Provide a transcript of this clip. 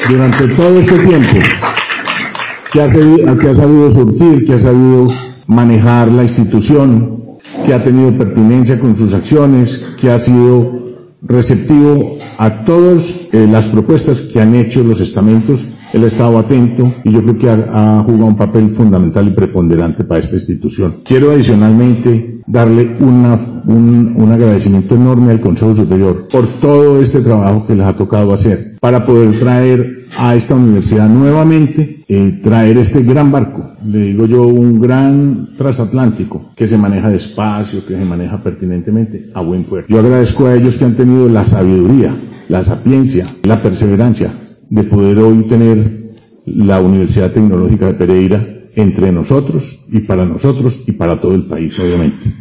durante todo este tiempo, que ha sabido surtir, que ha sabido manejar la institución, que ha tenido pertinencia con sus acciones, que ha sido receptivo a todas las propuestas que han hecho los estamentos. Él ha estado atento y yo creo que ha jugado un papel fundamental y preponderante para esta institución. Quiero adicionalmente darle un agradecimiento enorme al Consejo Superior por todo este trabajo que les ha tocado hacer para poder traer a esta universidad nuevamente, traer este gran barco, le digo yo, un gran transatlántico que se maneja despacio, que se maneja pertinentemente a buen puerto. Yo agradezco a ellos que han tenido la sabiduría, la sapiencia, la perseverancia de poder hoy tener la Universidad Tecnológica de Pereira entre nosotros y para todo el país, obviamente.